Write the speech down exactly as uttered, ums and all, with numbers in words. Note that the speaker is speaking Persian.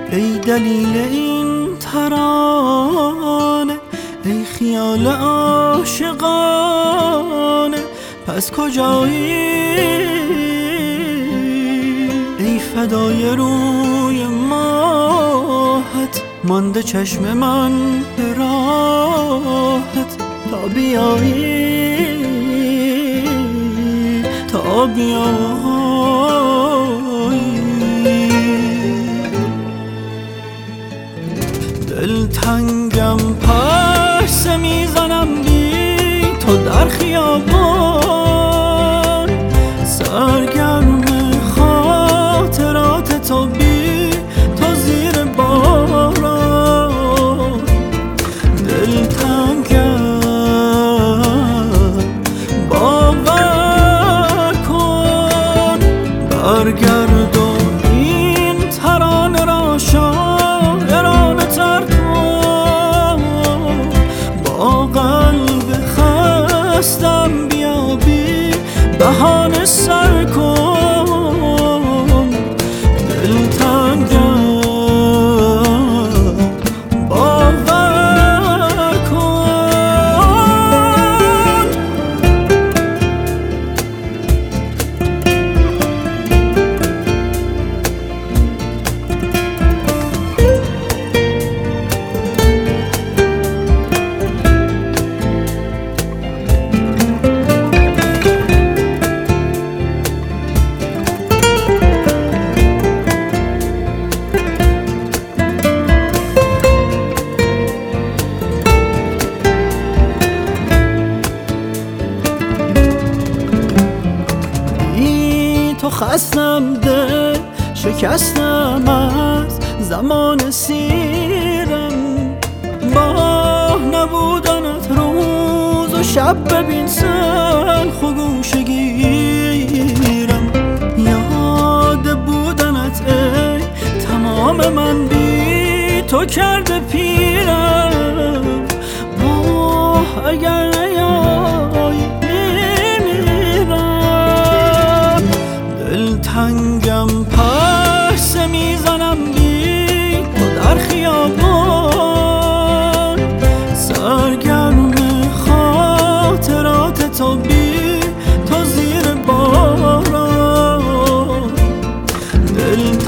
ای دلیل این ترانه، ای خیال عاشقانه، پس کجایی؟ ای فدای روی ماهت، مانده چشم من به راهت، تا بیایی تا بیایی. دلتنگم پرسه میزنم بی تو در خیابان، سرگرم خاطرات تو بی تو زیر باران. دلتنگم باور کن، برگرد و این ترانه را شاعرانه تر کن. با قلب خستم بیابی بهانه سر کن. دلتنگم باور کن. تو خستم ده شکستم از زمان سیرم، با نبودنت روز و شب ببین سلخ و گوشه گیرم. یاد بودنت ای تمام من بی تو کرده پیرم. آه اگر نیایی دلتنگم پرسه میزنم بی تو در خیابان، سرگرم خاطرات تو بی تو زیر باران. دل